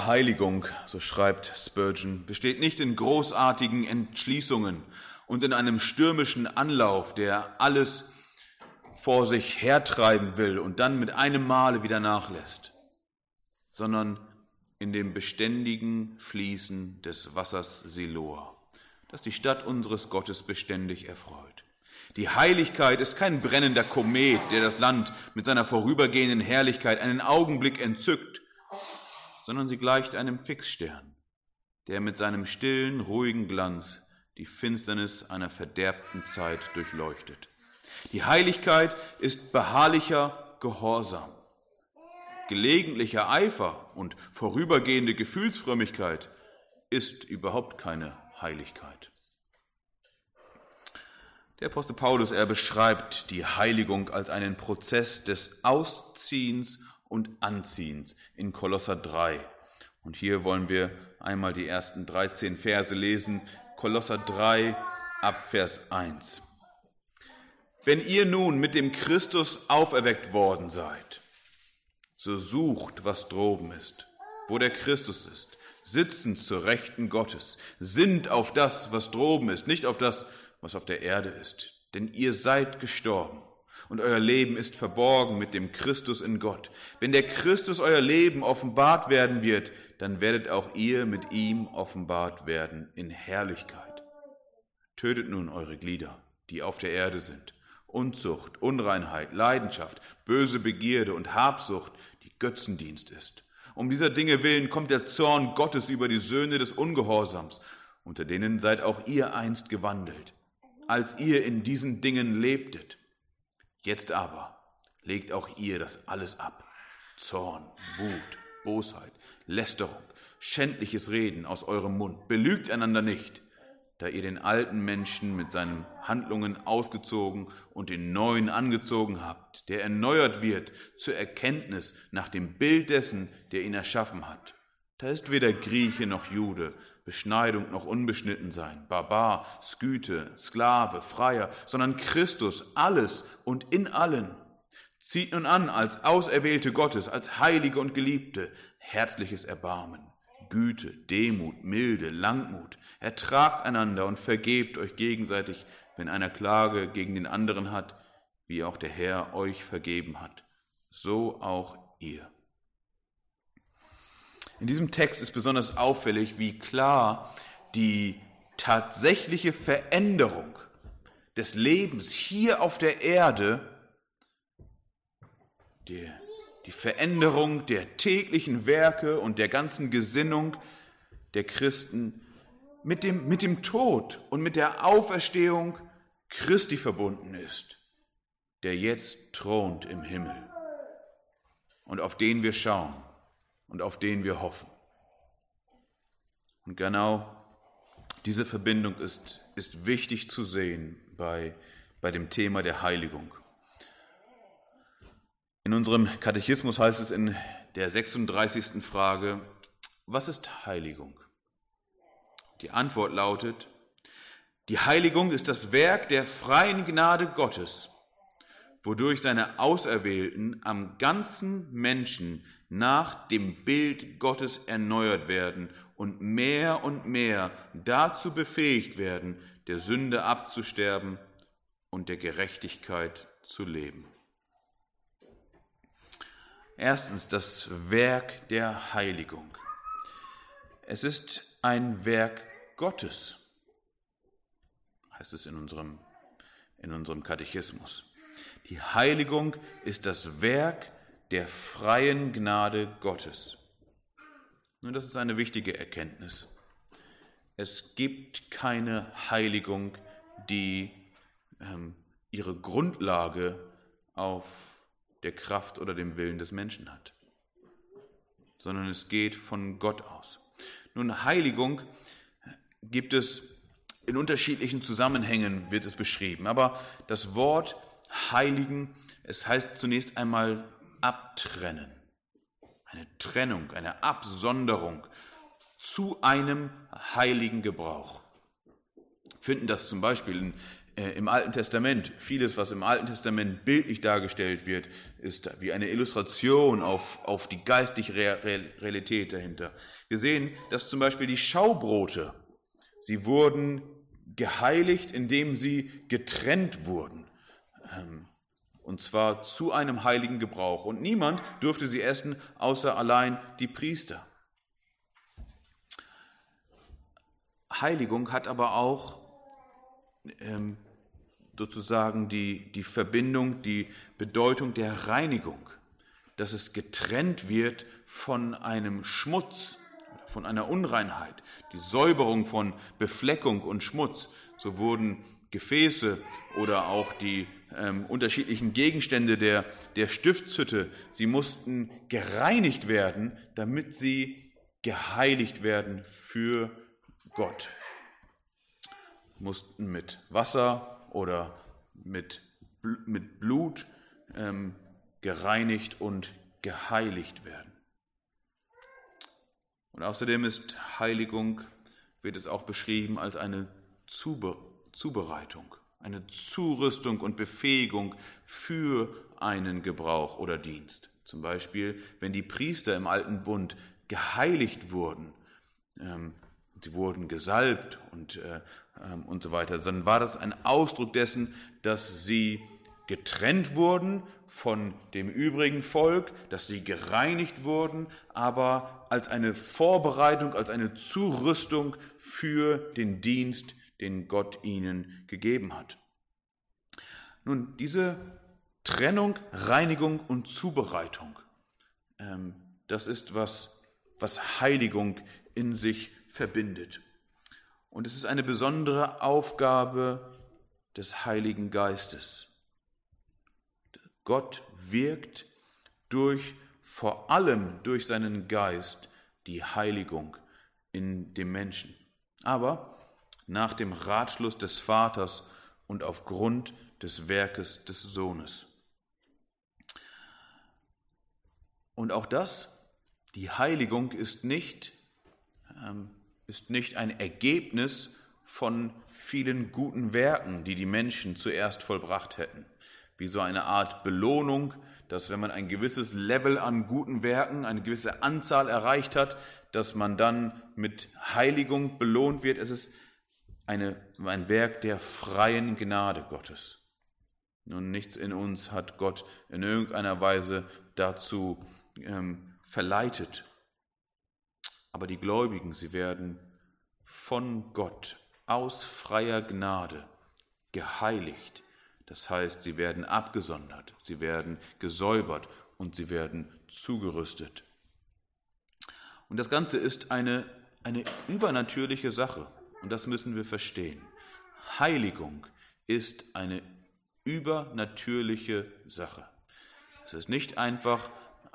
Wahre Heiligung, so schreibt Spurgeon, besteht nicht in großartigen Entschließungen und in einem stürmischen Anlauf, der alles vor sich hertreiben will und dann mit einem Male wieder nachlässt, sondern in dem beständigen Fließen des Wassers Siloa, das die Stadt unseres Gottes beständig erfreut. Die Heiligkeit ist kein brennender Komet, der das Land mit seiner vorübergehenden Herrlichkeit einen Augenblick entzückt, sondern sie gleicht einem Fixstern, der mit seinem stillen, ruhigen Glanz die Finsternis einer verderbten Zeit durchleuchtet. Die Heiligkeit ist beharrlicher Gehorsam. Gelegentlicher Eifer und vorübergehende Gefühlsfrömmigkeit ist überhaupt keine Heiligkeit. Der Apostel Paulus, er beschreibt die Heiligung als einen Prozess des Ausziehens und Anziehens in Kolosser 3. Und hier wollen wir einmal die ersten 13 Verse lesen. Kolosser 3 ab Vers 1. Wenn ihr nun mit dem Christus auferweckt worden seid, so sucht, was droben ist, wo der Christus ist, sitzend zur Rechten Gottes, sinnt auf das, was droben ist, nicht auf das, was auf der Erde ist. Denn ihr seid gestorben und euer Leben ist verborgen mit dem Christus in Gott. Wenn der Christus euer Leben offenbart werden wird, dann werdet auch ihr mit ihm offenbart werden in Herrlichkeit. Tötet nun eure Glieder, die auf der Erde sind. Unzucht, Unreinheit, Leidenschaft, böse Begierde und Habsucht, die Götzendienst ist. Um dieser Dinge willen kommt der Zorn Gottes über die Söhne des Ungehorsams, unter denen seid auch ihr einst gewandelt, als ihr in diesen Dingen lebtet. Jetzt aber legt auch ihr das alles ab. Zorn, Wut, Bosheit, Lästerung, schändliches Reden aus eurem Mund. Belügt einander nicht, da ihr den alten Menschen mit seinen Handlungen ausgezogen und den neuen angezogen habt, der erneuert wird zur Erkenntnis nach dem Bild dessen, der ihn erschaffen hat. Da ist weder Grieche noch Jude, Beschneidung noch Unbeschnittensein, Barbar, Skythe, Sklave, Freier, sondern Christus, alles und in allen. Zieht nun an als Auserwählte Gottes, als Heilige und Geliebte, herzliches Erbarmen, Güte, Demut, Milde, Langmut. Ertragt einander und vergebt euch gegenseitig, wenn einer Klage gegen den anderen hat, wie auch der Herr euch vergeben hat. So auch ihr. In diesem Text ist besonders auffällig, wie klar die tatsächliche Veränderung des Lebens hier auf der Erde, die Veränderung der täglichen Werke und der ganzen Gesinnung der Christen mit dem Tod und mit der Auferstehung Christi verbunden ist, der jetzt thront im Himmel und auf den wir schauen und auf den wir hoffen. Und genau diese Verbindung ist wichtig zu sehen bei dem Thema der Heiligung. In unserem Katechismus heißt es in der 36. Frage, was ist Heiligung? Die Antwort lautet, die Heiligung ist das Werk der freien Gnade Gottes, wodurch seine Auserwählten am ganzen Menschen nach dem Bild Gottes erneuert werden und mehr dazu befähigt werden, der Sünde abzusterben und der Gerechtigkeit zu leben. Erstens das Werk der Heiligung. Es ist ein Werk Gottes, heißt es in unserem Katechismus. Die Heiligung ist das Werk der freien Gnade Gottes. Nun, das ist eine wichtige Erkenntnis. Es gibt keine Heiligung, die ihre Grundlage auf der Kraft oder dem Willen des Menschen hat, sondern es geht von Gott aus. Nun, Heiligung gibt es in unterschiedlichen Zusammenhängen, wird es beschrieben, aber das Wort heiligen, es heißt zunächst einmal abtrennen. Eine Trennung, eine Absonderung zu einem heiligen Gebrauch. Wir finden das zum Beispiel im Alten Testament, vieles, was im Alten Testament bildlich dargestellt wird, ist wie eine Illustration auf die geistliche Realität dahinter. Wir sehen, dass zum Beispiel die Schaubrote, sie wurden geheiligt, indem sie getrennt wurden. Und zwar zu einem heiligen Gebrauch. Und niemand durfte sie essen, außer allein die Priester. Heiligung hat aber auch sozusagen die Verbindung, die Bedeutung der Reinigung, dass es getrennt wird von einem Schmutz, von einer Unreinheit, die Säuberung von Befleckung und Schmutz. So wurden Gefäße oder auch die unterschiedlichen Gegenstände der Stiftshütte, sie mussten gereinigt werden, damit sie geheiligt werden für Gott. Mussten mit Wasser oder mit Blut gereinigt und geheiligt werden. Und außerdem ist Heiligung, wird es auch beschrieben als eine Zubereitung, eine Zurüstung und Befähigung für einen Gebrauch oder Dienst. Zum Beispiel, wenn die Priester im Alten Bund geheiligt wurden, sie wurden gesalbt und so weiter, dann war das ein Ausdruck dessen, dass sie getrennt wurden von dem übrigen Volk, dass sie gereinigt wurden, aber als eine Vorbereitung, als eine Zurüstung für den Dienst, den Gott ihnen gegeben hat. Nun, diese Trennung, Reinigung und Zubereitung, das ist, was Heiligung in sich verbindet. Und es ist eine besondere Aufgabe des Heiligen Geistes. Gott wirkt vor allem durch seinen Geist die Heiligung in dem Menschen. Aber nach dem Ratschluss des Vaters und aufgrund des Werkes des Sohnes. Und auch die Heiligung ist nicht ein Ergebnis von vielen guten Werken, die die Menschen zuerst vollbracht hätten. Wie so eine Art Belohnung, dass wenn man ein gewisses Level an guten Werken, eine gewisse Anzahl erreicht hat, dass man dann mit Heiligung belohnt wird. Es ist ein Werk der freien Gnade Gottes. Nun, nichts in uns hat Gott in irgendeiner Weise dazu verleitet. Aber die Gläubigen, sie werden von Gott aus freier Gnade geheiligt. Das heißt, sie werden abgesondert, sie werden gesäubert und sie werden zugerüstet. Und das Ganze ist eine übernatürliche Sache. Und das müssen wir verstehen. Heiligung ist eine übernatürliche Sache. Es ist nicht einfach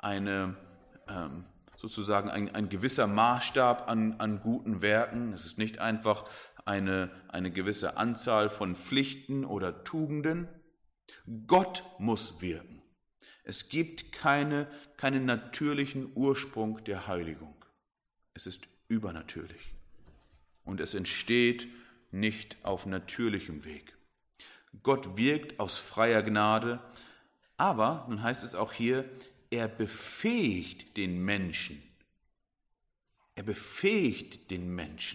sozusagen ein gewisser Maßstab an guten Werken. Es ist nicht einfach eine gewisse Anzahl von Pflichten oder Tugenden. Gott muss wirken. Es gibt keinen natürlichen Ursprung der Heiligung. Es ist übernatürlich. Und es entsteht nicht auf natürlichem Weg. Gott wirkt aus freier Gnade, aber, nun heißt es auch hier, er befähigt den Menschen. Er befähigt den Menschen.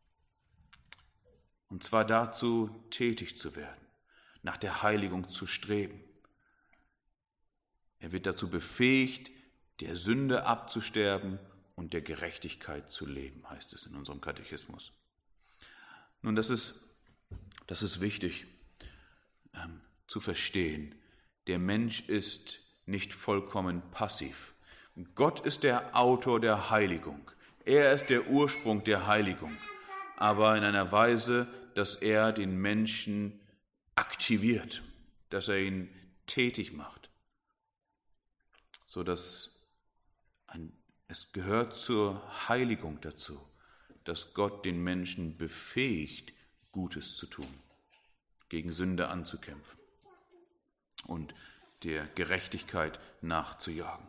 Und zwar dazu, tätig zu werden, nach der Heiligung zu streben. Er wird dazu befähigt, der Sünde abzusterben und der Gerechtigkeit zu leben, heißt es in unserem Katechismus. Nun, das ist wichtig zu verstehen. Der Mensch ist nicht vollkommen passiv. Gott ist der Autor der Heiligung. Er ist der Ursprung der Heiligung, aber in einer Weise, dass er den Menschen aktiviert, dass er ihn tätig macht, sodass es gehört zur Heiligung dazu, dass Gott den Menschen befähigt, Gutes zu tun, gegen Sünde anzukämpfen und der Gerechtigkeit nachzujagen.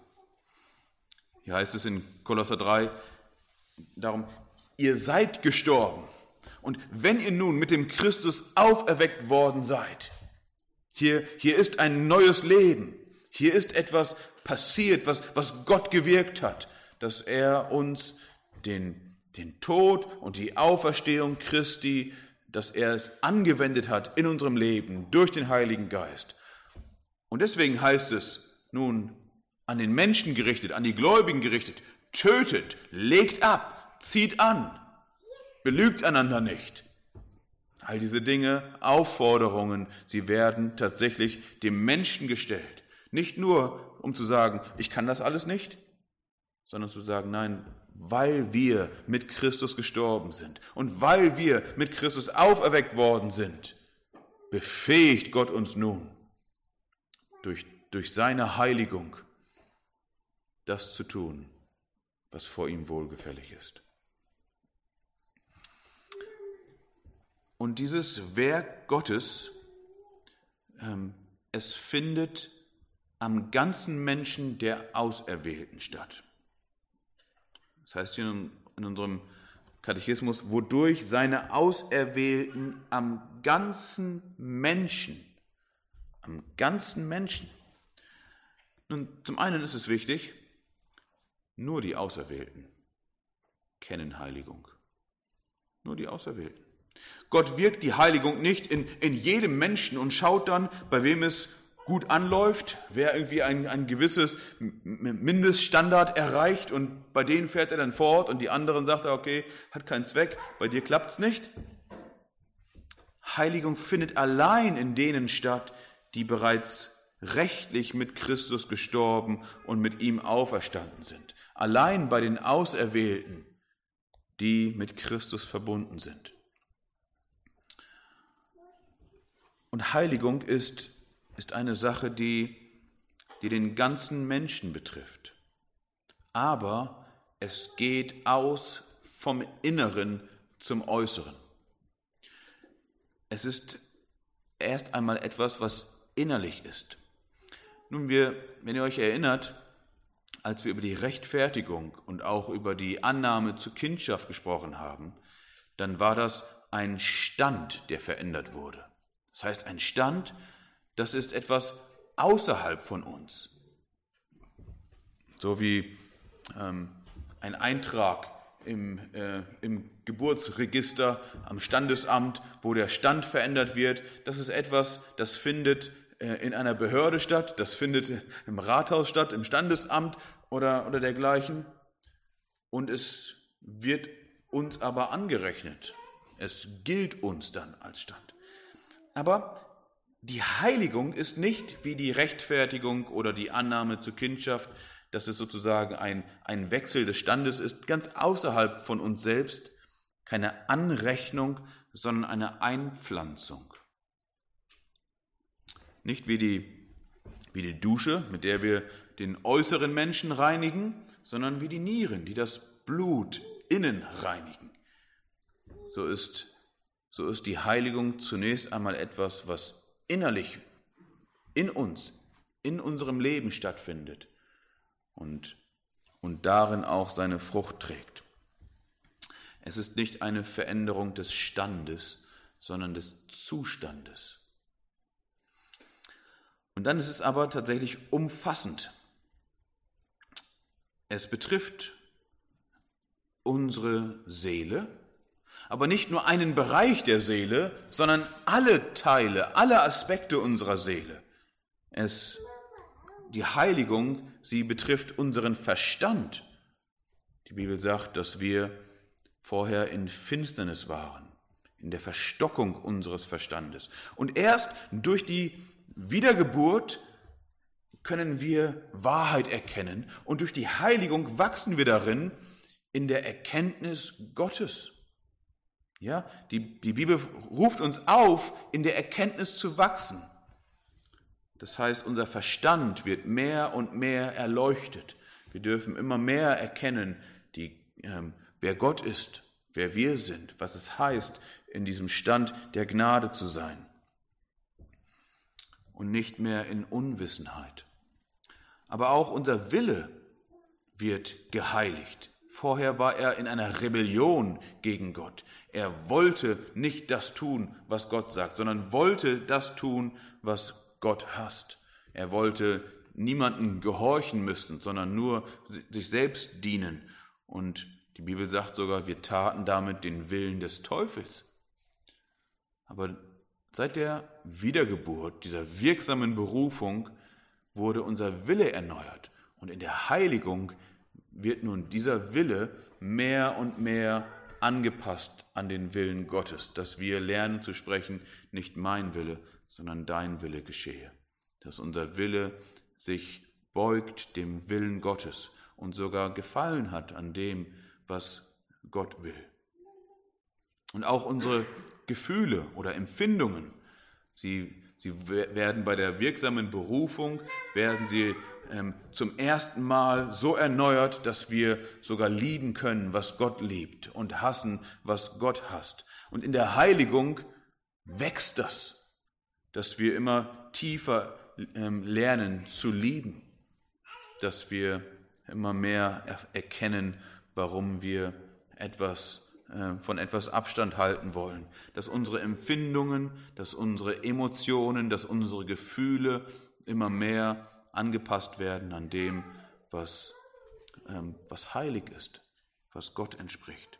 Hier heißt es in Kolosser 3 darum, ihr seid gestorben Und wenn ihr nun mit dem Christus auferweckt worden seid, hier ist ein neues Leben, hier ist etwas passiert, was Gott gewirkt hat, dass er uns den Tod und die Auferstehung Christi, dass er es angewendet hat in unserem Leben durch den Heiligen Geist. Und deswegen heißt es nun an den Menschen gerichtet, an die Gläubigen gerichtet, tötet, legt ab, zieht an, belügt einander nicht. All diese Dinge, Aufforderungen, sie werden tatsächlich dem Menschen gestellt. Nicht nur, um zu sagen, ich kann das alles nicht, sondern zu sagen, nein, weil wir mit Christus gestorben sind und weil wir mit Christus auferweckt worden sind, befähigt Gott uns nun durch seine Heiligung, das zu tun, was vor ihm wohlgefällig ist. Und dieses Werk Gottes, es findet am ganzen Menschen der Auserwählten statt. Das heißt hier in unserem Katechismus, wodurch seine Auserwählten am ganzen Menschen. Nun, zum einen ist es wichtig, nur die Auserwählten kennen Heiligung. Nur die Auserwählten. Gott wirkt die Heiligung nicht in jedem Menschen und schaut dann, bei wem es gut anläuft, wer irgendwie ein gewisses Mindeststandard erreicht und bei denen fährt er dann fort und die anderen sagt er, okay, hat keinen Zweck, bei dir klappt's nicht. Heiligung findet allein in denen statt, die bereits rechtlich mit Christus gestorben und mit ihm auferstanden sind. Allein bei den Auserwählten, die mit Christus verbunden sind. Und Heiligung ist eine Sache, die den ganzen Menschen betrifft. Aber es geht aus vom Inneren zum Äußeren. Es ist erst einmal etwas, was innerlich ist. Nun, wenn ihr euch erinnert, als wir über die Rechtfertigung und auch über die Annahme zur Kindschaft gesprochen haben, dann war das ein Stand, der verändert wurde. Das heißt, ein Stand, das ist etwas außerhalb von uns. So wie ein Eintrag im Geburtsregister, am Standesamt, wo der Stand verändert wird. Das ist etwas, das findet in einer Behörde statt, das findet im Rathaus statt, im Standesamt oder dergleichen. Und es wird uns aber angerechnet. Es gilt uns dann als Stand. Aber die Heiligung ist nicht wie die Rechtfertigung oder die Annahme zur Kindschaft, dass es sozusagen ein Wechsel des Standes ist, ganz außerhalb von uns selbst, keine Anrechnung, sondern eine Einpflanzung. Nicht wie die Dusche, mit der wir den äußeren Menschen reinigen, sondern wie die Nieren, die das Blut innen reinigen. So ist die Heiligung zunächst einmal etwas, was innerlich in uns, in unserem Leben stattfindet und darin auch seine Frucht trägt. Es ist nicht eine Veränderung des Standes, sondern des Zustandes. Und dann ist es aber tatsächlich umfassend. Es betrifft unsere Seele, aber nicht nur einen Bereich der Seele, sondern alle Teile, alle Aspekte unserer Seele. Die Heiligung, sie betrifft unseren Verstand. Die Bibel sagt, dass wir vorher in Finsternis waren, in der Verstockung unseres Verstandes. Und erst durch die Wiedergeburt können wir Wahrheit erkennen und durch die Heiligung wachsen wir darin in der Erkenntnis Gottes. Ja, die Bibel ruft uns auf, in der Erkenntnis zu wachsen. Das heißt, unser Verstand wird mehr und mehr erleuchtet. Wir dürfen immer mehr erkennen, wer Gott ist, wer wir sind, was es heißt, in diesem Stand der Gnade zu sein. Und nicht mehr in Unwissenheit. Aber auch unser Wille wird geheiligt, Vorher war er in einer Rebellion gegen Gott. Er wollte nicht das tun, was Gott sagt, sondern wollte das tun, was Gott hasst. Er wollte niemandem gehorchen müssen, sondern nur sich selbst dienen. Und die Bibel sagt sogar, wir taten damit den Willen des Teufels. Aber seit der Wiedergeburt, dieser wirksamen Berufung, wurde unser Wille erneuert. Und in der Heiligung wird nun dieser Wille mehr und mehr angepasst an den Willen Gottes, dass wir lernen zu sprechen, nicht mein Wille, sondern dein Wille geschehe. Dass unser Wille sich beugt dem Willen Gottes und sogar Gefallen hat an dem, was Gott will. Und auch unsere Gefühle oder Empfindungen, sie werden bei der wirksamen Berufung, werden sie zum ersten Mal so erneuert, dass wir sogar lieben können, was Gott liebt und hassen, was Gott hasst. Und in der Heiligung wächst das, dass wir immer tiefer lernen zu lieben, dass wir immer mehr erkennen, warum wir von etwas Abstand halten wollen, dass unsere Empfindungen, dass unsere Emotionen, dass unsere Gefühle immer mehr angepasst werden an dem, was heilig ist, was Gott entspricht.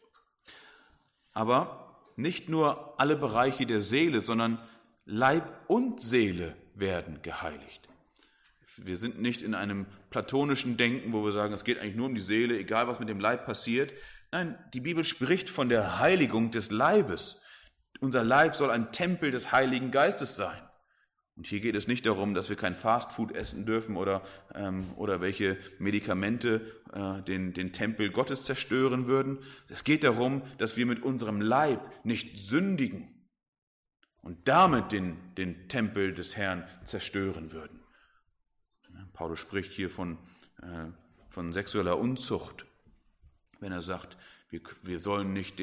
Aber nicht nur alle Bereiche der Seele, sondern Leib und Seele werden geheiligt. Wir sind nicht in einem platonischen Denken, wo wir sagen, es geht eigentlich nur um die Seele, egal was mit dem Leib passiert. Nein, die Bibel spricht von der Heiligung des Leibes. Unser Leib soll ein Tempel des Heiligen Geistes sein. Und hier geht es nicht darum, dass wir kein Fastfood essen dürfen oder welche Medikamente den Tempel Gottes zerstören würden. Es geht darum, dass wir mit unserem Leib nicht sündigen und damit den Tempel des Herrn zerstören würden. Paulus spricht hier von sexueller Unzucht, wenn er sagt, wir sollen nicht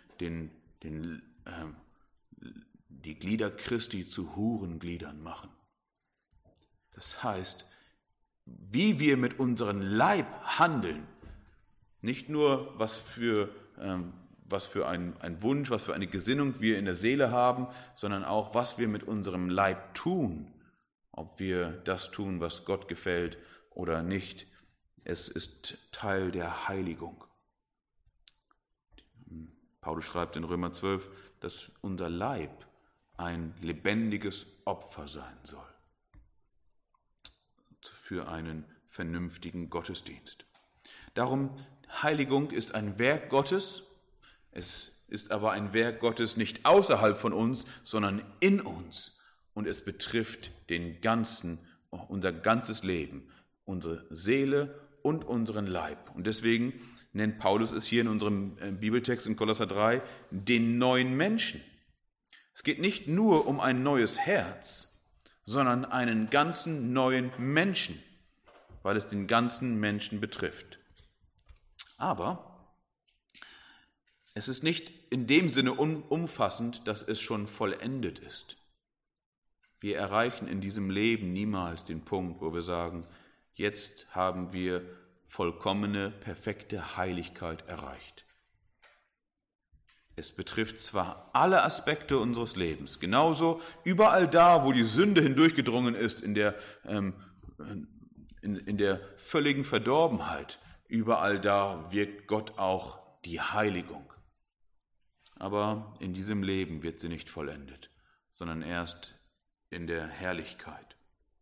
die Glieder Christi zu Hurengliedern machen. Das heißt, wie wir mit unserem Leib handeln, nicht nur was für ein Wunsch, was für eine Gesinnung wir in der Seele haben, sondern auch, was wir mit unserem Leib tun, ob wir das tun, was Gott gefällt oder nicht. Es ist Teil der Heiligung. Paulus schreibt in Römer 12, dass unser Leib ein lebendiges Opfer sein soll für einen vernünftigen Gottesdienst. Darum, Heiligung ist ein Werk Gottes, es ist aber ein Werk Gottes nicht außerhalb von uns, sondern in uns. Und es betrifft unser ganzes Leben, unsere Seele und unseren Leib. Und deswegen nennt Paulus es hier in unserem Bibeltext in Kolosser 3 den neuen Menschen. Es geht nicht nur um ein neues Herz, sondern einen ganzen neuen Menschen, weil es den ganzen Menschen betrifft. Aber es ist nicht in dem Sinne umfassend, dass es schon vollendet ist. Wir erreichen in diesem Leben niemals den Punkt, wo wir sagen, jetzt haben wir vollkommene, perfekte Heiligkeit erreicht. Es betrifft zwar alle Aspekte unseres Lebens, genauso überall da, wo die Sünde hindurchgedrungen ist, in der völligen Verdorbenheit, überall da wirkt Gott auch die Heiligung. Aber in diesem Leben wird sie nicht vollendet, sondern erst in der Herrlichkeit.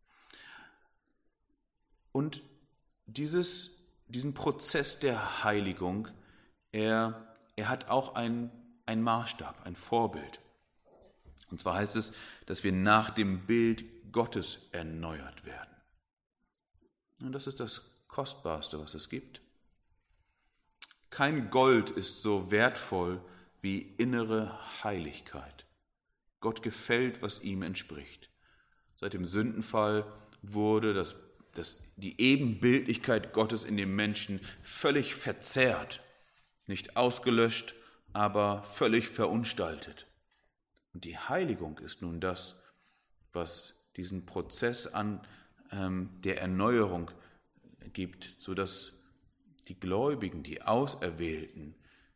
Und diesen Prozess der Heiligung, er hat auch einen Maßstab, ein Vorbild. Und zwar heißt es, dass wir nach dem Bild Gottes erneuert werden. Und das ist das Kostbarste, was es gibt. Kein Gold ist so wertvoll wie innere Heiligkeit. Gott gefällt, was ihm entspricht. Seit dem Sündenfall wurde die Ebenbildlichkeit Gottes in dem Menschen völlig verzerrt, nicht ausgelöscht, aber völlig verunstaltet. Und die Heiligung ist nun das, was diesen Prozess der Erneuerung gibt, sodass die Gläubigen, die Auserwählten,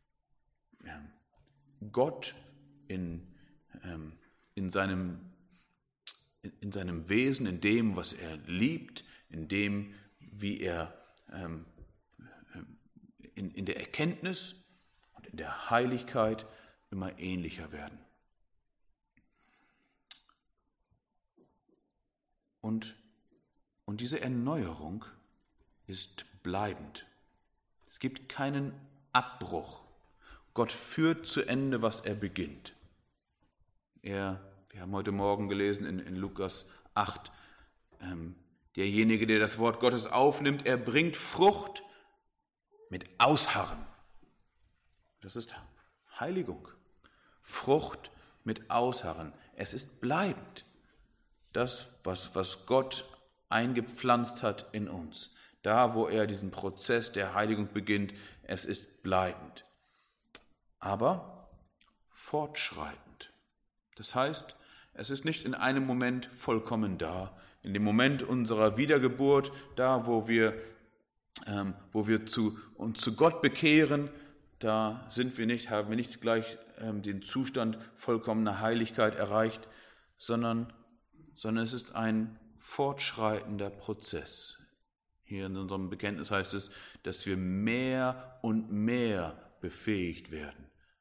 Gott in seinem Wesen, in dem, was er liebt, in dem, wie er in der Erkenntnis und in der Heiligkeit immer ähnlicher werden. Und diese Erneuerung ist bleibend. Es gibt keinen Abbruch. Gott führt zu Ende, was er beginnt. Wir haben heute Morgen gelesen in Lukas 8, derjenige, der das Wort Gottes aufnimmt, er bringt Frucht mit Ausharren. Das ist Heiligung. Frucht mit Ausharren. Es ist bleibend. Das, was Gott eingepflanzt hat in uns. Da, wo er diesen Prozess der Heiligung beginnt, es ist bleibend. Aber fortschreitend. Das heißt, es ist nicht in einem Moment vollkommen da. In dem Moment unserer Wiedergeburt, da, wo wir uns zu Gott bekehren, da haben wir nicht gleich den Zustand vollkommener Heiligkeit erreicht, sondern es ist ein fortschreitender Prozess. Hier in unserem Bekenntnis heißt es, dass wir mehr und mehr befähigt werden,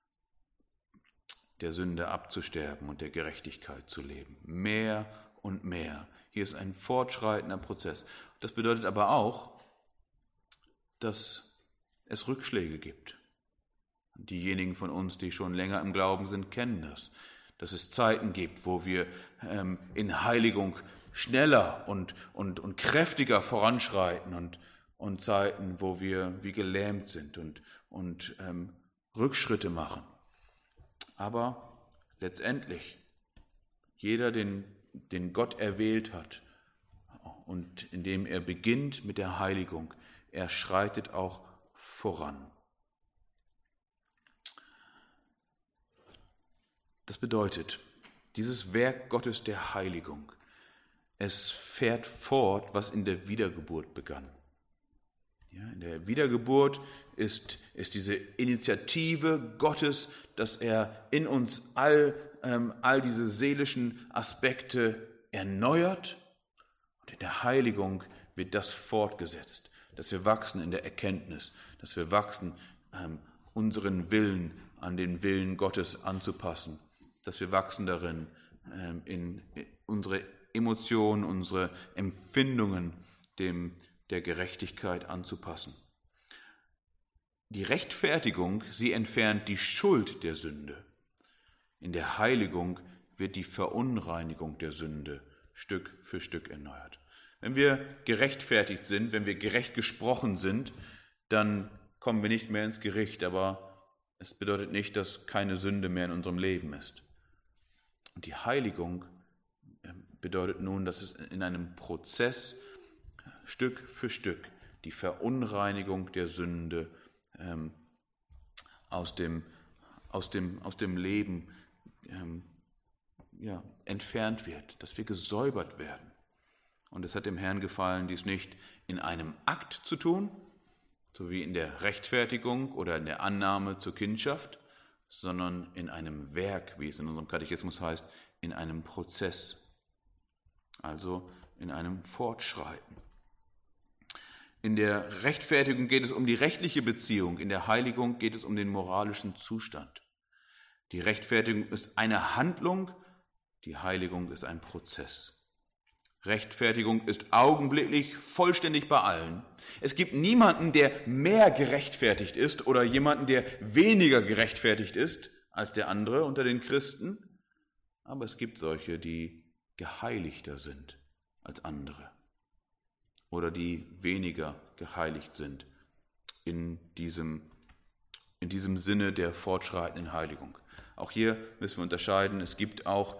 der Sünde abzusterben und der Gerechtigkeit zu leben. Mehr und mehr. Hier ist ein fortschreitender Prozess. Das bedeutet aber auch, dass es Rückschläge gibt. Diejenigen von uns, die schon länger im Glauben sind, kennen das. Dass es Zeiten gibt, wo wir in Heiligung schneller und kräftiger voranschreiten und Zeiten, wo wir wie gelähmt sind und Rückschritte machen. Aber letztendlich, jeder, den Gott erwählt hat und indem er beginnt mit der Heiligung, er schreitet auch voran. Das bedeutet, dieses Werk Gottes der Heiligung, es fährt fort, was in der Wiedergeburt begann. Ja, in der Wiedergeburt ist diese Initiative Gottes, dass er in uns all diese seelischen Aspekte erneuert. Und in der Heiligung wird das fortgesetzt, dass wir wachsen in der Erkenntnis, dass wir wachsen, unseren Willen an den Willen Gottes anzupassen, dass wir wachsen darin, in unsere Emotionen, unsere Empfindungen der Gerechtigkeit anzupassen. Die Rechtfertigung, sie entfernt die Schuld der Sünde. In der Heiligung wird die Verunreinigung der Sünde Stück für Stück erneuert. Wenn wir gerechtfertigt sind, wenn wir gerecht gesprochen sind, dann kommen wir nicht mehr ins Gericht, aber es bedeutet nicht, dass keine Sünde mehr in unserem Leben ist. Und die Heiligung bedeutet nun, dass es in einem Prozess Stück für Stück die Verunreinigung der Sünde aus dem Leben entfernt wird, dass wir gesäubert werden. Und es hat dem Herrn gefallen, dies nicht in einem Akt zu tun, so wie in der Rechtfertigung oder in der Annahme zur Kindschaft, sondern in einem Werk, wie es in unserem Katechismus heißt, in einem Prozess, also in einem Fortschreiten. In der Rechtfertigung geht es um die rechtliche Beziehung, in der Heiligung geht es um den moralischen Zustand. Die Rechtfertigung ist eine Handlung, die Heiligung ist ein Prozess. Rechtfertigung ist augenblicklich vollständig bei allen. Es gibt niemanden, der mehr gerechtfertigt ist oder jemanden, der weniger gerechtfertigt ist als der andere unter den Christen. Aber es gibt solche, die geheiligter sind als andere oder die weniger geheiligt sind in diesem Sinne der fortschreitenden Heiligung. Auch hier müssen wir unterscheiden. Es gibt auch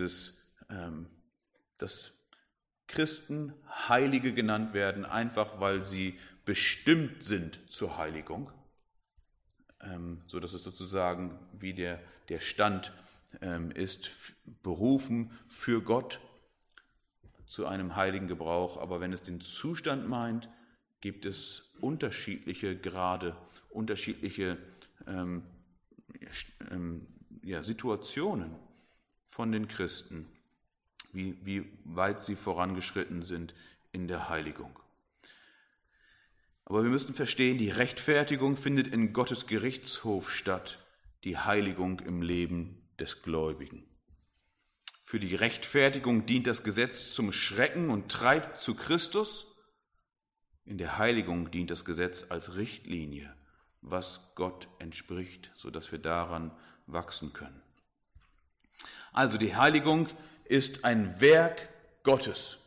dass Christen Heilige genannt werden, einfach weil sie bestimmt sind zur Heiligung, so dass es sozusagen wie der Stand ist, berufen für Gott zu einem heiligen Gebrauch. Aber wenn es den Zustand meint, gibt es unterschiedliche Grade, unterschiedliche Situationen von den Christen, wie weit sie vorangeschritten sind in der Heiligung. Aber wir müssen verstehen, die Rechtfertigung findet in Gottes Gerichtshof statt, die Heiligung im Leben des Gläubigen. Für die Rechtfertigung dient das Gesetz zum Schrecken und treibt zu Christus. In der Heiligung dient das Gesetz als Richtlinie, was Gott entspricht, sodass wir daran wachsen können. Also die Heiligung ist ein Werk Gottes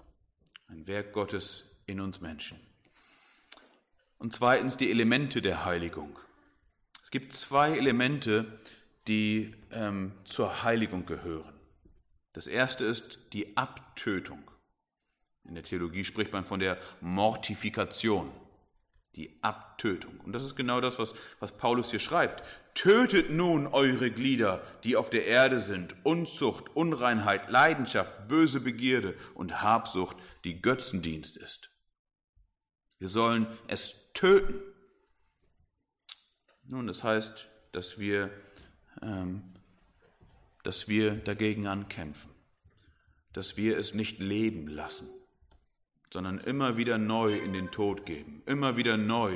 in uns Menschen. Und zweitens die Elemente der Heiligung. Es gibt 2 Elemente, die zur Heiligung gehören. Das erste ist die Abtötung. In der Theologie spricht man von der Mortifikation, die Abtötung. Und das ist genau das, was Paulus hier schreibt. Tötet nun eure Glieder, die auf der Erde sind, Unzucht, Unreinheit, Leidenschaft, böse Begierde und Habsucht, die Götzendienst ist. Wir sollen es töten. Nun, das heißt, dass wir dagegen ankämpfen, dass wir es nicht leben lassen, sondern immer wieder neu in den Tod geben, immer wieder neu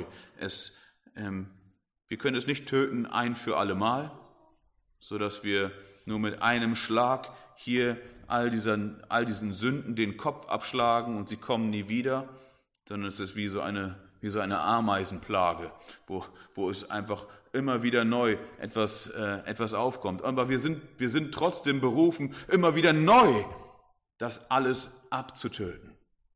wir können es nicht töten ein für allemal, sodass wir nur mit einem Schlag hier all diesen Sünden den Kopf abschlagen und sie kommen nie wieder, sondern es ist wie so eine Ameisenplage, wo es einfach immer wieder neu etwas aufkommt. Aber wir sind trotzdem berufen, immer wieder neu das alles abzutöten.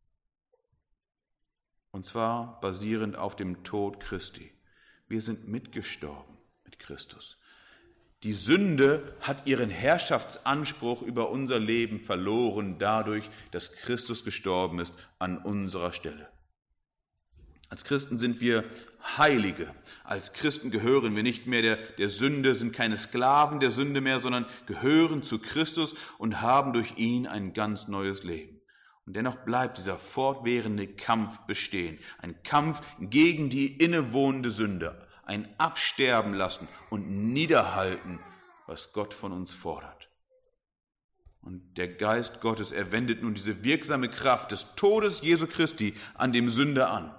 Und zwar basierend auf dem Tod Christi. Wir sind mitgestorben mit Christus. Die Sünde hat ihren Herrschaftsanspruch über unser Leben verloren, dadurch, dass Christus gestorben ist an unserer Stelle. Als Christen sind wir Heilige. Als Christen gehören wir nicht mehr der Sünde, sind keine Sklaven der Sünde mehr, sondern gehören zu Christus und haben durch ihn ein ganz neues Leben. Und dennoch bleibt dieser fortwährende Kampf bestehen. Ein Kampf gegen die innewohnende Sünde. Ein Absterben lassen und niederhalten, was Gott von uns fordert. Und der Geist Gottes, er wendet nun diese wirksame Kraft des Todes Jesu Christi an dem Sünder an.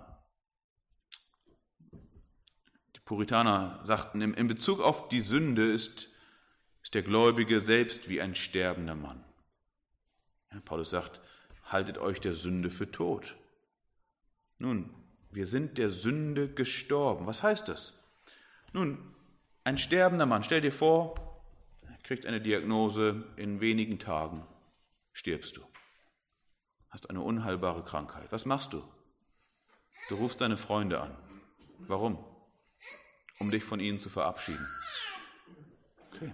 Die Puritaner sagten, in Bezug auf die Sünde ist der Gläubige selbst wie ein sterbender Mann. Ja, Paulus sagt, haltet euch der Sünde für tot. Nun, wir sind der Sünde gestorben. Was heißt das? Nun, ein sterbender Mann, stell dir vor, er kriegt eine Diagnose, in wenigen Tagen stirbst du. Hast eine unheilbare Krankheit. Was machst du? Du rufst deine Freunde an. Warum? Um dich von ihnen zu verabschieden. Okay.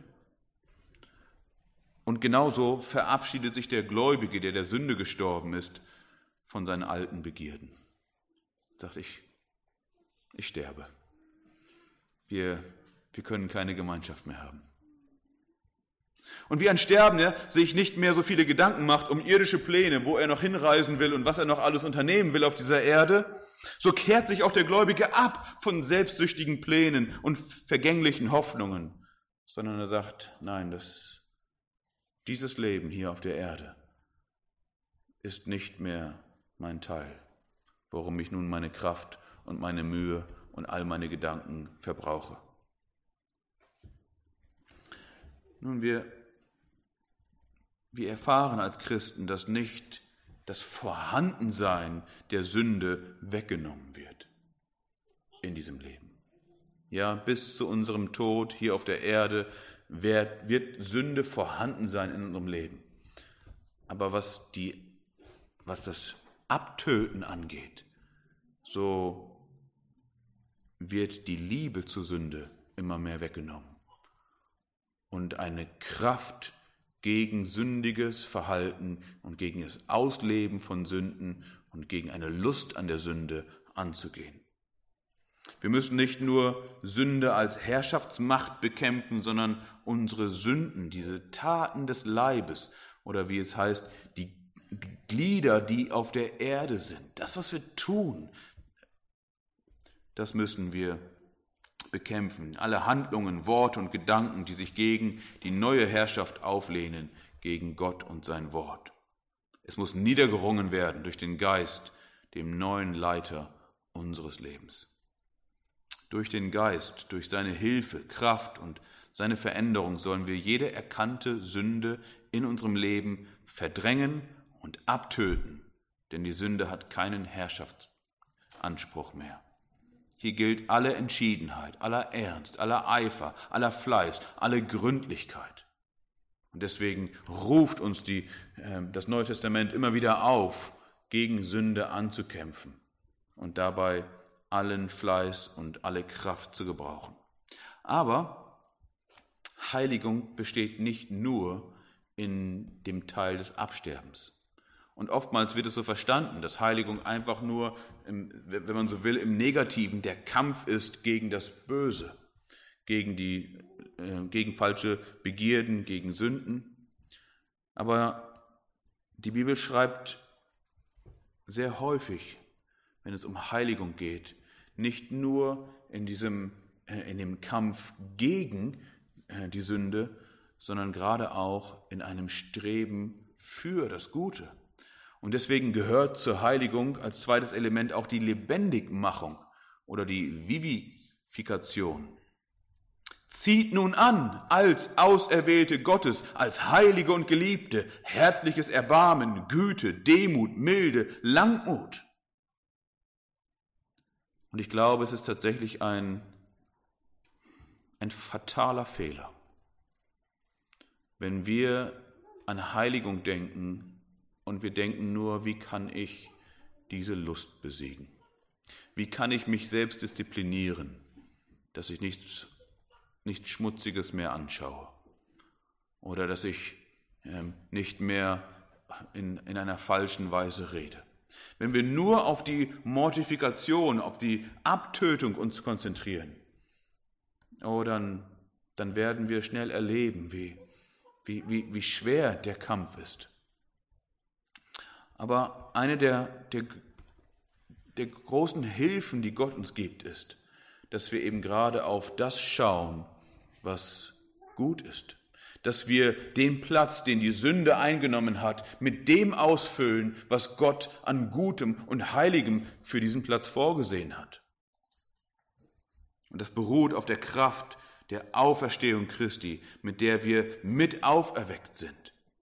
Und genauso verabschiedet sich der Gläubige, der Sünde gestorben ist, von seinen alten Begierden. Sagt, ich sterbe. Wir können keine Gemeinschaft mehr haben. Und wie ein Sterbender sich nicht mehr so viele Gedanken macht um irdische Pläne, wo er noch hinreisen will und was er noch alles unternehmen will auf dieser Erde, so kehrt sich auch der Gläubige ab von selbstsüchtigen Plänen und vergänglichen Hoffnungen, sondern er sagt, nein, dieses Leben hier auf der Erde ist nicht mehr mein Teil, worum ich nun meine Kraft und meine Mühe und all meine Gedanken verbrauche. Nun, wir erfahren als Christen, dass nicht das Vorhandensein der Sünde weggenommen wird in diesem Leben. Ja, bis zu unserem Tod hier auf der Erde wird Sünde vorhanden sein in unserem Leben. Aber was das Abtöten angeht, so wird die Liebe zur Sünde immer mehr weggenommen. Und eine Kraft gegen sündiges Verhalten und gegen das Ausleben von Sünden und gegen eine Lust an der Sünde anzugehen. Wir müssen nicht nur Sünde als Herrschaftsmacht bekämpfen, sondern unsere Sünden, diese Taten des Leibes oder wie es heißt, die Glieder, die auf der Erde sind, das, was wir tun, das müssen wir bekämpfen. Alle Handlungen, Worte und Gedanken, die sich gegen die neue Herrschaft auflehnen, gegen Gott und sein Wort. Es muss niedergerungen werden durch den Geist, dem neuen Leiter unseres Lebens. Durch den Geist, durch seine Hilfe, Kraft und seine Veränderung sollen wir jede erkannte Sünde in unserem Leben verdrängen und abtöten, denn die Sünde hat keinen Herrschaftsanspruch mehr. Hier gilt alle Entschiedenheit, aller Ernst, aller Eifer, aller Fleiß, alle Gründlichkeit. Und deswegen ruft uns das Neue Testament immer wieder auf, gegen Sünde anzukämpfen und dabei allen Fleiß und alle Kraft zu gebrauchen. Aber Heiligung besteht nicht nur in dem Teil des Absterbens. Und oftmals wird es so verstanden, dass Heiligung einfach nur, wenn man so will, im Negativen der Kampf ist gegen das Böse, gegen falsche Begierden, gegen Sünden. Aber die Bibel schreibt sehr häufig, wenn es um Heiligung geht, nicht nur in dem Kampf gegen die Sünde, sondern gerade auch in einem Streben für das Gute. Und deswegen gehört zur Heiligung als zweites Element auch die Lebendigmachung oder die Vivifikation. Zieht nun an als Auserwählte Gottes, als Heilige und Geliebte, herzliches Erbarmen, Güte, Demut, Milde, Langmut. Und ich glaube, es ist tatsächlich ein fataler Fehler, wenn wir an Heiligung denken und wir denken nur, wie kann ich diese Lust besiegen? Wie kann ich mich selbst disziplinieren, dass ich nichts Schmutziges mehr anschaue oder dass ich nicht mehr in einer falschen Weise rede? Wenn wir nur auf die Mortifikation, auf die Abtötung uns konzentrieren, dann werden wir schnell erleben, wie schwer der Kampf ist. Aber eine der großen Hilfen, die Gott uns gibt, ist, dass wir eben gerade auf das schauen, was gut ist. Dass wir den Platz, den die Sünde eingenommen hat, mit dem ausfüllen, was Gott an Gutem und Heiligem für diesen Platz vorgesehen hat. Und das beruht auf der Kraft der Auferstehung Christi, mit der wir mit auferweckt sind.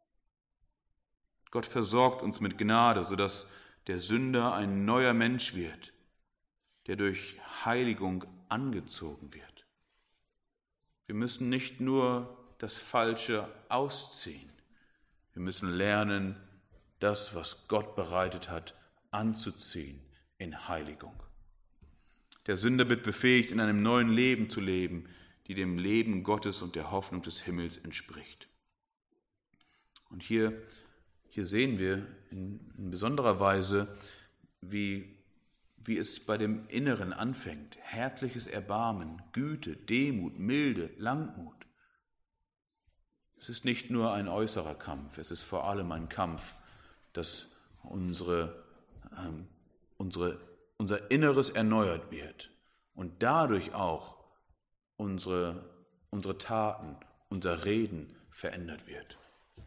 Gott versorgt uns mit Gnade, sodass der Sünder ein neuer Mensch wird, der durch Heiligung angezogen wird. Wir müssen nicht nur das Falsche ausziehen. Wir müssen lernen, das, was Gott bereitet hat, anzuziehen in Heiligung. Der Sünder wird befähigt, in einem neuen Leben zu leben, die dem Leben Gottes und der Hoffnung des Himmels entspricht. Und hier sehen wir in besonderer Weise, wie es bei dem Inneren anfängt. Herzliches Erbarmen, Güte, Demut, Milde, Langmut. Es ist nicht nur ein äußerer Kampf, es ist vor allem ein Kampf, dass unser Inneres erneuert wird und dadurch auch unsere Taten, unser Reden verändert wird.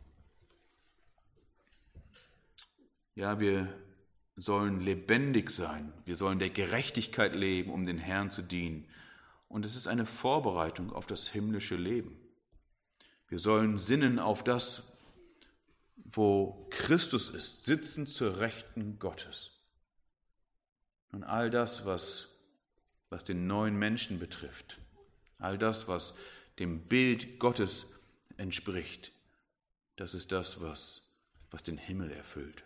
Ja, wir sollen lebendig sein, wir sollen der Gerechtigkeit leben, um den Herrn zu dienen. Und es ist eine Vorbereitung auf das himmlische Leben. Wir sollen sinnen auf das, wo Christus ist, sitzen zur Rechten Gottes. Und all das, was den neuen Menschen betrifft, all das, was dem Bild Gottes entspricht, das ist das, was den Himmel erfüllt.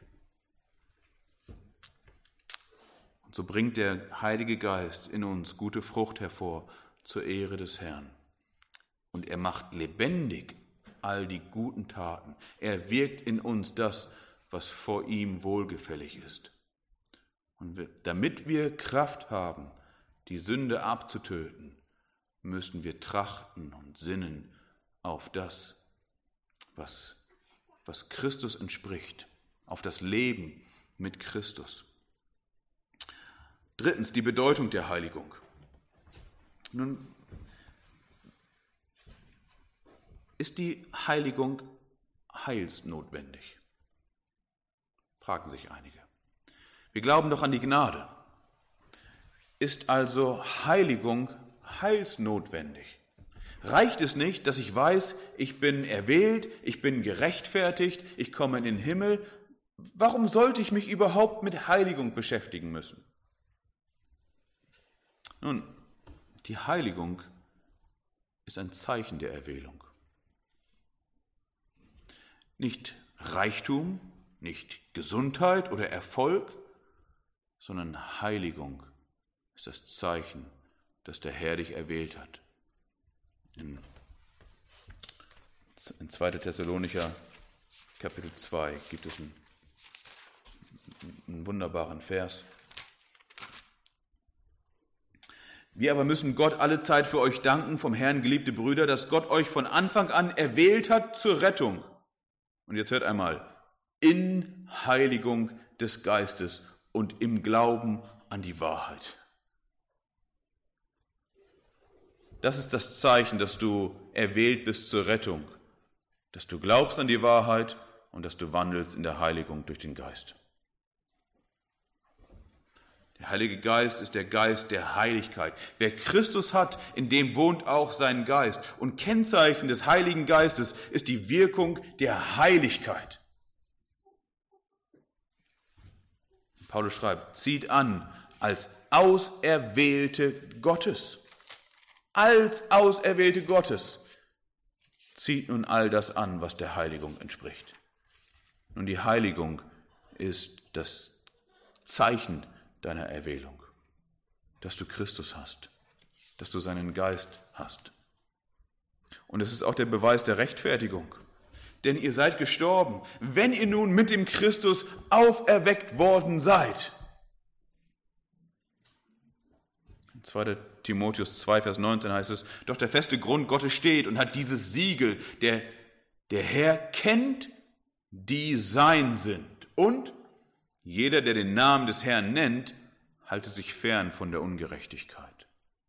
Und so bringt der Heilige Geist in uns gute Frucht hervor zur Ehre des Herrn. Und er macht lebendig all die guten Taten. Er wirkt in uns das, was vor ihm wohlgefällig ist. Und damit wir Kraft haben, die Sünde abzutöten, müssen wir trachten und sinnen auf das, was Christus entspricht, auf das Leben mit Christus. Drittens, die Bedeutung der Heiligung. Nun, ist die Heiligung heilsnotwendig? Fragen sich einige. Wir glauben doch an die Gnade. Ist also Heiligung heilsnotwendig? Reicht es nicht, dass ich weiß, ich bin erwählt, ich bin gerechtfertigt, ich komme in den Himmel? Warum sollte ich mich überhaupt mit Heiligung beschäftigen müssen? Nun, die Heiligung ist ein Zeichen der Erwählung. Nicht Reichtum, nicht Gesundheit oder Erfolg, sondern Heiligung ist das Zeichen, dass der Herr dich erwählt hat. In 2. Thessalonicher Kapitel 2 gibt es einen wunderbaren Vers. Wir aber müssen Gott alle Zeit für euch danken, vom Herrn geliebte Brüder, dass Gott euch von Anfang an erwählt hat zur Rettung. Und jetzt hört einmal, in Heiligung des Geistes und im Glauben an die Wahrheit. Das ist das Zeichen, dass du erwählt bist zur Rettung, dass du glaubst an die Wahrheit und dass du wandelst in der Heiligung durch den Geist. Der Heilige Geist ist der Geist der Heiligkeit. Wer Christus hat, in dem wohnt auch sein Geist. Und Kennzeichen des Heiligen Geistes ist die Wirkung der Heiligkeit. Paulus schreibt, zieht an als Auserwählte Gottes. Als Auserwählte Gottes. Zieht nun all das an, was der Heiligung entspricht. Nun, die Heiligung ist das Zeichen deiner Erwählung, dass du Christus hast, dass du seinen Geist hast. Und es ist auch der Beweis der Rechtfertigung. Denn ihr seid gestorben, wenn ihr nun mit dem Christus auferweckt worden seid. In 2. Timotheus 2, Vers 19 heißt es, doch der feste Grund Gottes steht und hat dieses Siegel, der Herr kennt, die sein sind. Und jeder, der den Namen des Herrn nennt, halte sich fern von der Ungerechtigkeit.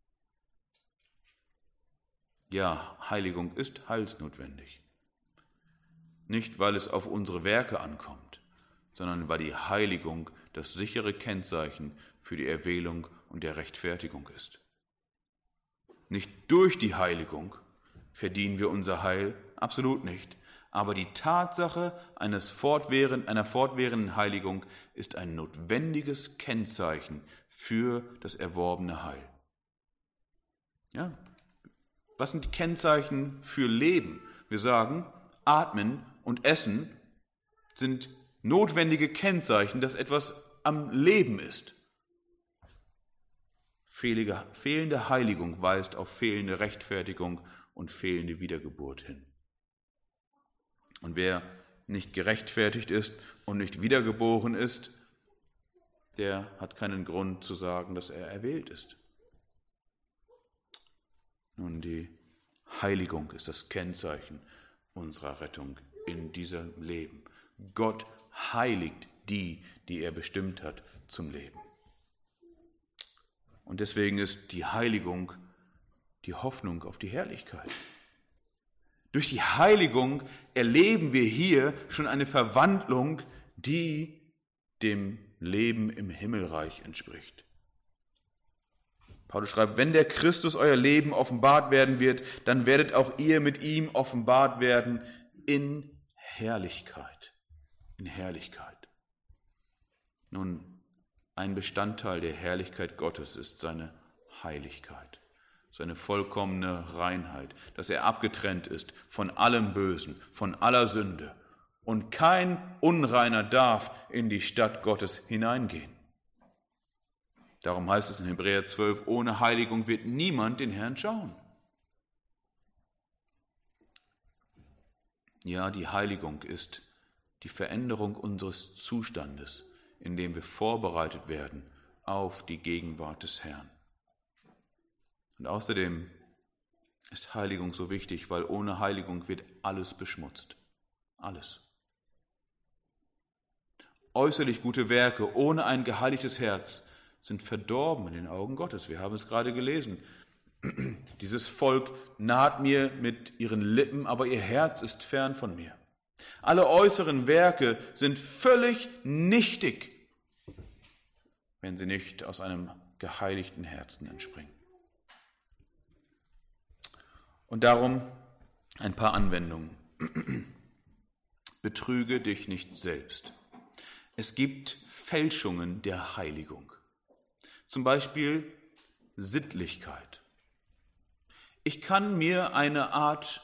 Ja, Heiligung ist heilsnotwendig. Nicht, weil es auf unsere Werke ankommt, sondern weil die Heiligung das sichere Kennzeichen für die Erwählung und der Rechtfertigung ist. Nicht durch die Heiligung verdienen wir unser Heil, absolut nicht. Aber die Tatsache einer fortwährenden Heiligung ist ein notwendiges Kennzeichen für das erworbene Heil. Ja? Was sind die Kennzeichen für Leben? Wir sagen, Atmen und Essen sind notwendige Kennzeichen, dass etwas am Leben ist. Fehlende Heiligung weist auf fehlende Rechtfertigung und fehlende Wiedergeburt hin. Und wer nicht gerechtfertigt ist und nicht wiedergeboren ist, der hat keinen Grund zu sagen, dass er erwählt ist. Nun, die Heiligung ist das Kennzeichen unserer Rettung in diesem Leben. Gott heiligt die, die er bestimmt hat zum Leben. Und deswegen ist die Heiligung die Hoffnung auf die Herrlichkeit. Durch die Heiligung erleben wir hier schon eine Verwandlung, die dem Leben im Himmelreich entspricht. Paulus schreibt, wenn der Christus euer Leben offenbart werden wird, dann werdet auch ihr mit ihm offenbart werden in Herrlichkeit. In Herrlichkeit. Nun, ein Bestandteil der Herrlichkeit Gottes ist seine Heiligkeit. Seine vollkommene Reinheit, dass er abgetrennt ist von allem Bösen, von aller Sünde. Und kein Unreiner darf in die Stadt Gottes hineingehen. Darum heißt es in Hebräer 12, ohne Heiligung wird niemand den Herrn schauen. Ja, die Heiligung ist die Veränderung unseres Zustandes, in dem wir vorbereitet werden auf die Gegenwart des Herrn. Und außerdem ist Heiligung so wichtig, weil ohne Heiligung wird alles beschmutzt. Alles. Äußerlich gute Werke ohne ein geheiligtes Herz sind verdorben in den Augen Gottes. Wir haben es gerade gelesen. Dieses Volk naht mir mit ihren Lippen, aber ihr Herz ist fern von mir. Alle äußeren Werke sind völlig nichtig, wenn sie nicht aus einem geheiligten Herzen entspringen. Und darum ein paar Anwendungen. Betrüge dich nicht selbst. Es gibt Fälschungen der Heiligung. Zum Beispiel Sittlichkeit. Ich kann mir eine Art,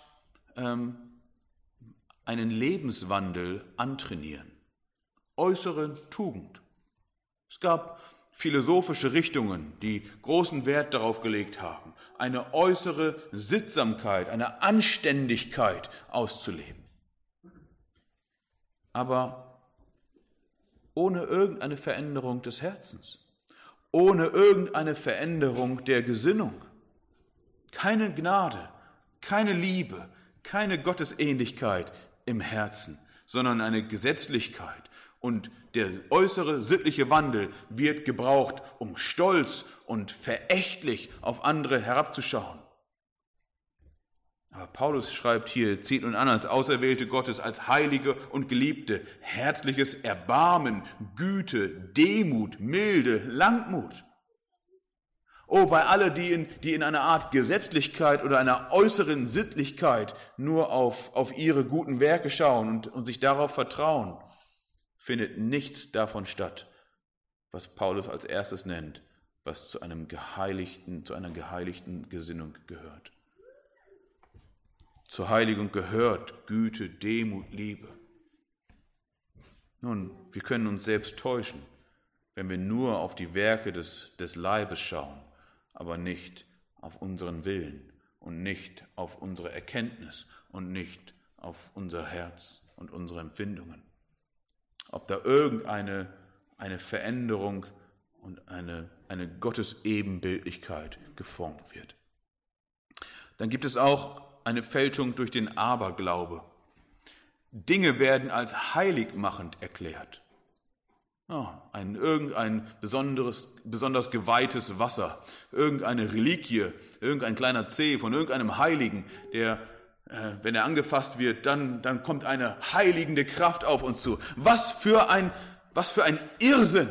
einen Lebenswandel antrainieren. Äußere Tugend. Es gab philosophische Richtungen, die großen Wert darauf gelegt haben, eine äußere Sittsamkeit, eine Anständigkeit auszuleben. Aber ohne irgendeine Veränderung des Herzens, ohne irgendeine Veränderung der Gesinnung. Keine Gnade, keine Liebe, keine Gottesähnlichkeit im Herzen, sondern eine Gesetzlichkeit. Und der äußere sittliche Wandel wird gebraucht, um stolz und verächtlich auf andere herabzuschauen. Aber Paulus schreibt hier, zieht nun an als Auserwählte Gottes, als Heilige und Geliebte, herzliches Erbarmen, Güte, Demut, Milde, Langmut. Oh, bei alle, die in einer Art Gesetzlichkeit oder einer äußeren Sittlichkeit nur auf ihre guten Werke schauen und sich darauf vertrauen, findet nichts davon statt, was Paulus als erstes nennt, was zu einer geheiligten Gesinnung gehört. Zur Heiligung gehört Güte, Demut, Liebe. Nun, wir können uns selbst täuschen, wenn wir nur auf die Werke des Leibes schauen, aber nicht auf unseren Willen und nicht auf unsere Erkenntnis und nicht auf unser Herz und unsere Empfindungen. Ob da irgendeine Veränderung und eine Gottesebenbildlichkeit geformt wird. Dann gibt es auch eine Fälschung durch den Aberglaube. Dinge werden als heiligmachend erklärt. Irgendein besonders geweihtes Wasser, irgendeine Reliquie, irgendein kleiner Zeh von irgendeinem Heiligen, der, wenn er angefasst wird, dann kommt eine heiligende Kraft auf uns zu. Was für ein Irrsinn!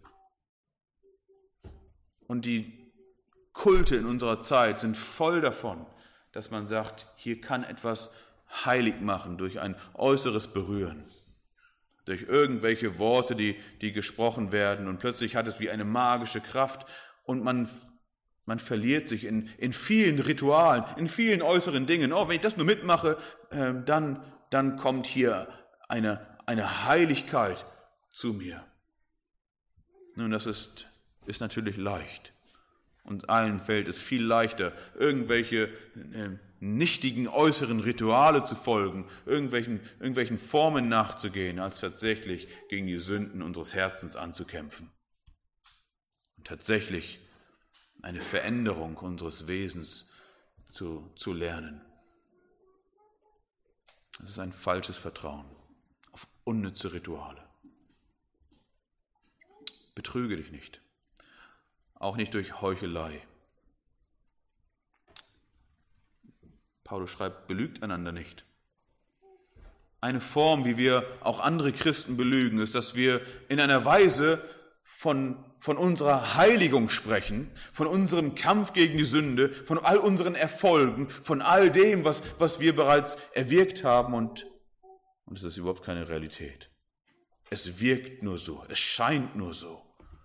Und die Kulte in unserer Zeit sind voll davon, dass man sagt, hier kann etwas heilig machen durch ein äußeres Berühren, durch irgendwelche Worte, die gesprochen werden und plötzlich hat es wie eine magische Kraft und man verliert sich in vielen Ritualen, in vielen äußeren Dingen. Oh, wenn ich das nur mitmache, dann kommt hier eine Heiligkeit zu mir. Nun, das ist natürlich leicht. Und allen fällt es viel leichter, irgendwelche nichtigen äußeren Rituale zu folgen, irgendwelchen Formen nachzugehen, als tatsächlich gegen die Sünden unseres Herzens anzukämpfen. Und tatsächlich eine Veränderung unseres Wesens zu lernen. Das ist ein falsches Vertrauen auf unnütze Rituale. Betrüge dich nicht. Auch nicht durch Heuchelei. Paulus schreibt, belügt einander nicht. Eine Form, wie wir auch andere Christen belügen, ist, dass wir in einer Weise von unserer Heiligung sprechen, von unserem Kampf gegen die Sünde, von all unseren Erfolgen, von all dem, was wir bereits erwirkt haben und es ist überhaupt keine Realität. Es wirkt nur so, es scheint nur so.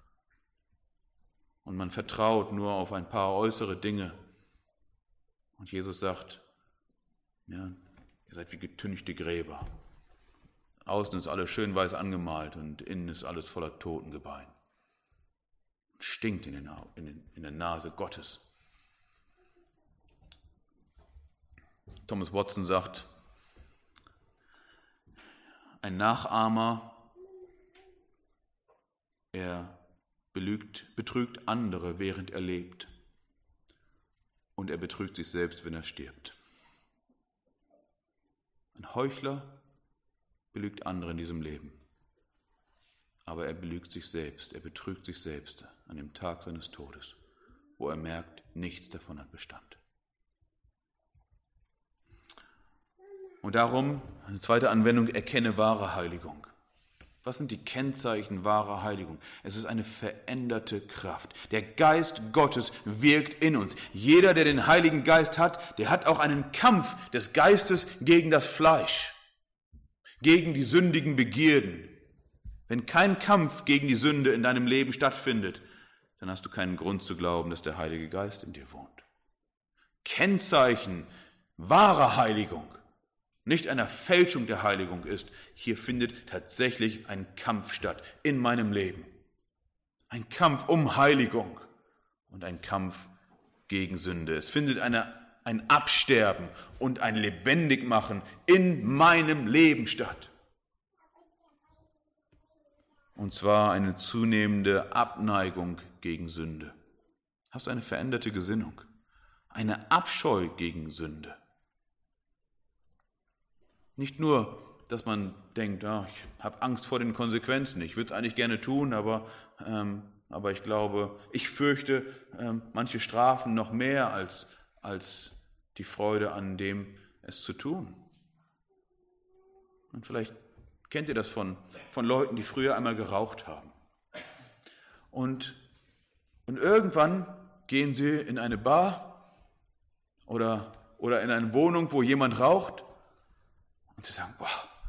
Und man vertraut nur auf ein paar äußere Dinge. Und Jesus sagt, ja, ihr seid wie getünchte Gräber. Außen ist alles schön weiß angemalt und innen ist alles voller Totengebein. Stinkt in der Nase Gottes. Thomas Watson sagt, ein Nachahmer, er betrügt andere, während er lebt. Und er betrügt sich selbst, wenn er stirbt. Ein Heuchler belügt andere in diesem Leben. aber er belügt sich selbst, er betrügt sich selbst an dem Tag seines Todes, wo er merkt, nichts davon hat Bestand. Und darum, eine zweite Anwendung, erkenne wahre Heiligung. Was sind die Kennzeichen wahrer Heiligung? Es ist eine veränderte Kraft. Der Geist Gottes wirkt in uns. Jeder, der den Heiligen Geist hat, der hat auch einen Kampf des Geistes gegen das Fleisch, gegen die sündigen Begierden. Wenn kein Kampf gegen die Sünde in deinem Leben stattfindet, dann hast du keinen Grund zu glauben, dass der Heilige Geist in dir wohnt. Kennzeichen wahrer Heiligung, nicht einer Fälschung der Heiligung ist, hier findet tatsächlich ein Kampf statt in meinem Leben. Ein Kampf um Heiligung und ein Kampf gegen Sünde. Es findet ein Absterben und ein Lebendigmachen in meinem Leben statt. Und zwar eine zunehmende Abneigung gegen Sünde. Hast du eine veränderte Gesinnung? Eine Abscheu gegen Sünde? Nicht nur, dass man denkt, ich habe Angst vor den Konsequenzen, ich würde es eigentlich gerne tun, aber ich glaube, ich fürchte manche Strafen noch mehr als die Freude an dem, es zu tun. Und vielleicht kennt ihr das von Leuten, die früher einmal geraucht haben. Und irgendwann gehen sie in eine Bar oder in eine Wohnung, wo jemand raucht, und sie sagen,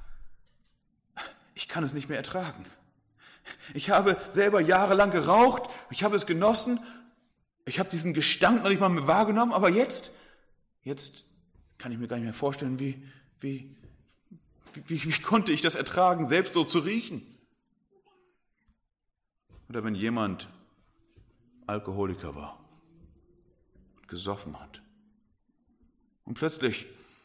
ich kann es nicht mehr ertragen. Ich habe selber jahrelang geraucht, ich habe es genossen, ich habe diesen Gestank noch nicht mal mehr wahrgenommen, aber jetzt kann ich mir gar nicht mehr vorstellen, wie konnte ich das ertragen, selbst so zu riechen? Oder wenn jemand Alkoholiker war und gesoffen hat und plötzlich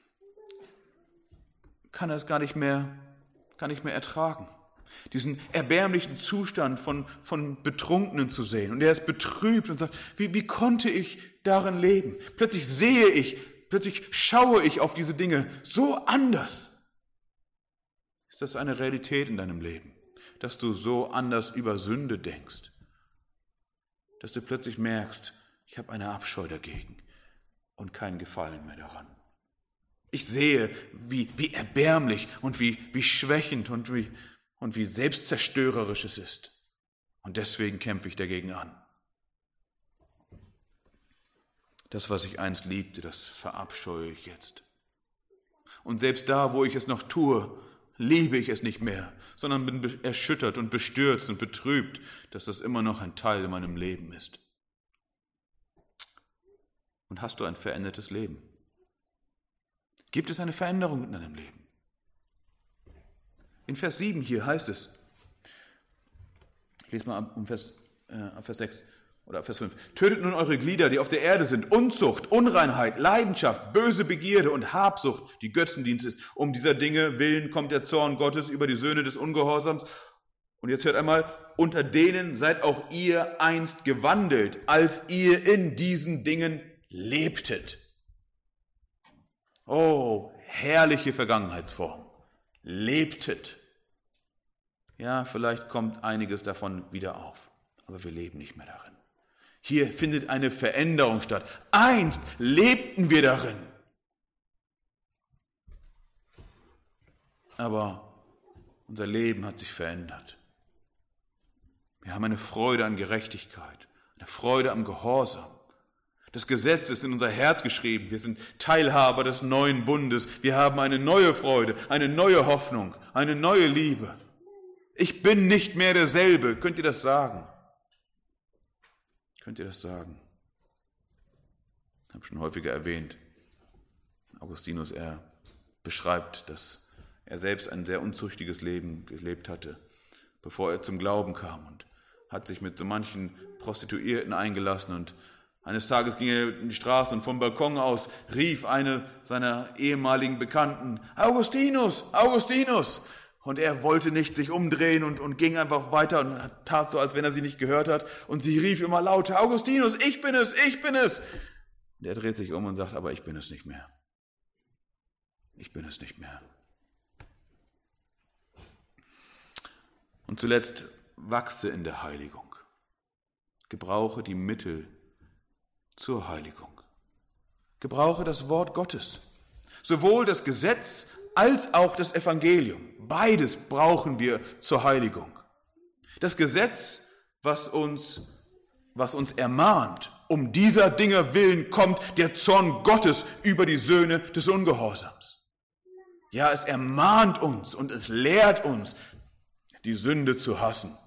kann er es gar nicht mehr ertragen, diesen erbärmlichen Zustand von Betrunkenen zu sehen. Und er ist betrübt und sagt, wie konnte ich darin leben? Plötzlich schaue ich auf diese Dinge so anders. Ist das eine Realität in deinem Leben, dass du so anders über Sünde denkst? Dass du plötzlich merkst, ich habe eine Abscheu dagegen und keinen Gefallen mehr daran. Ich sehe, wie erbärmlich und wie schwächend und wie selbstzerstörerisch es ist. Und deswegen kämpfe ich dagegen an. Das, was ich einst liebte, das verabscheue ich jetzt. Und selbst da, wo ich es noch tue, liebe ich es nicht mehr, sondern bin erschüttert und bestürzt und betrübt, dass das immer noch ein Teil in meinem Leben ist. Und hast du ein verändertes Leben? Gibt es eine Veränderung in deinem Leben? In Vers 7 hier heißt es, ich lese mal ab Vers 6 oder Vers 5, tötet nun eure Glieder, die auf der Erde sind, Unzucht, Unreinheit, Leidenschaft, böse Begierde und Habsucht, die Götzendienst ist. Um dieser Dinge willen kommt der Zorn Gottes über die Söhne des Ungehorsams. Und jetzt hört einmal, unter denen seid auch ihr einst gewandelt, als ihr in diesen Dingen lebtet. Oh, herrliche Vergangenheitsform. Lebtet. Ja, vielleicht kommt einiges davon wieder auf, aber wir leben nicht mehr darin. Hier findet eine Veränderung statt. Einst lebten wir darin. Aber unser Leben hat sich verändert. Wir haben eine Freude an Gerechtigkeit, eine Freude am Gehorsam. Das Gesetz ist in unser Herz geschrieben. Wir sind Teilhaber des neuen Bundes. Wir haben eine neue Freude, eine neue Hoffnung, eine neue Liebe. Ich bin nicht mehr derselbe. Könnt ihr das sagen? Könnt ihr das sagen? Ich habe schon häufiger erwähnt. Augustinus, er beschreibt, dass er selbst ein sehr unzüchtiges Leben gelebt hatte, bevor er zum Glauben kam, und hat sich mit so manchen Prostituierten eingelassen, und eines Tages ging er in die Straße und vom Balkon aus rief eine seiner ehemaligen Bekannten, Augustinus, Augustinus! Und er wollte nicht sich umdrehen und ging einfach weiter und tat so, als wenn er sie nicht gehört hat. Und sie rief immer lauter, Augustinus, ich bin es, ich bin es! Und er dreht sich um und sagt, aber ich bin es nicht mehr. Ich bin es nicht mehr. Und zuletzt wachse in der Heiligung. Gebrauche die Mittel zur Heiligung. Gebrauche das Wort Gottes. Sowohl das Gesetz als auch das Evangelium. Beides brauchen wir zur Heiligung. Das Gesetz, was uns ermahnt, um dieser Dinge willen kommt der Zorn Gottes über die Söhne des Ungehorsams. Ja, es ermahnt uns und es lehrt uns, die Sünde zu hassen.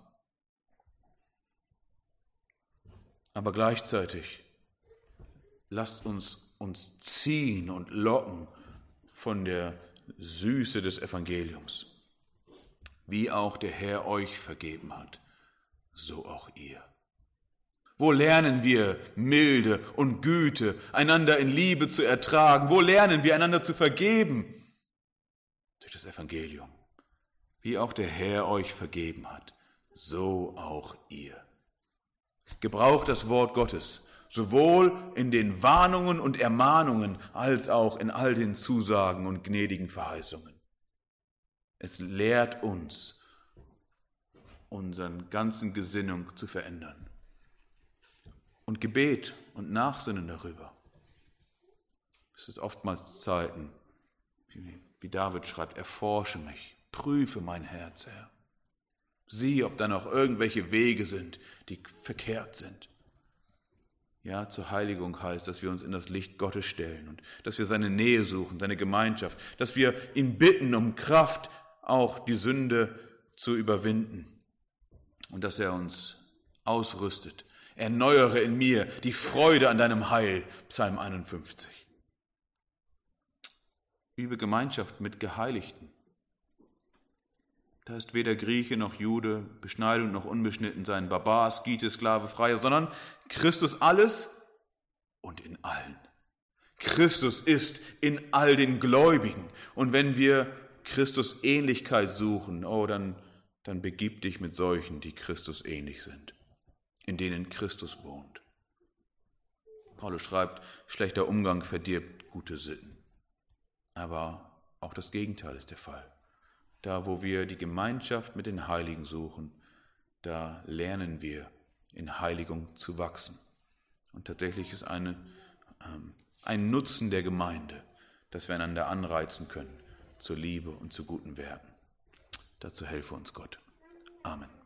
Aber gleichzeitig lasst uns ziehen und locken von der Süße des Evangeliums. Wie auch der Herr euch vergeben hat, so auch ihr. Wo lernen wir Milde und Güte, einander in Liebe zu ertragen? Wo lernen wir einander zu vergeben? Durch das Evangelium. Wie auch der Herr euch vergeben hat, so auch ihr. Gebraucht das Wort Gottes, sowohl in den Warnungen und Ermahnungen, als auch in all den Zusagen und gnädigen Verheißungen. Es lehrt uns, unseren ganzen Gesinnung zu verändern. Und Gebet und Nachsinnen darüber. Es ist oftmals Zeiten, wie David schreibt, erforsche mich, prüfe mein Herz, Herr. Sieh, ob da noch irgendwelche Wege sind, die verkehrt sind. Ja, zur Heiligung heißt, dass wir uns in das Licht Gottes stellen und dass wir seine Nähe suchen, seine Gemeinschaft, dass wir ihn bitten um Kraft, auch die Sünde zu überwinden und dass er uns ausrüstet. Erneuere in mir die Freude an deinem Heil, Psalm 51. Übe Gemeinschaft mit Geheiligten. Da ist weder Grieche noch Jude, Beschneidung noch unbeschnitten sein, Barbar, Skite, Sklave, Freier, sondern Christus alles und in allen. Christus ist in all den Gläubigen. Und wenn wir Christus Ähnlichkeit suchen, dann begib dich mit solchen, die Christus ähnlich sind, in denen Christus wohnt. Paulus schreibt, schlechter Umgang verdirbt gute Sitten. Aber auch das Gegenteil ist der Fall. Da, wo wir die Gemeinschaft mit den Heiligen suchen, da lernen wir, in Heiligung zu wachsen. Und tatsächlich ist ein Nutzen der Gemeinde, dass wir einander anreizen können zur Liebe und zu guten Werken. Dazu helfe uns Gott. Amen.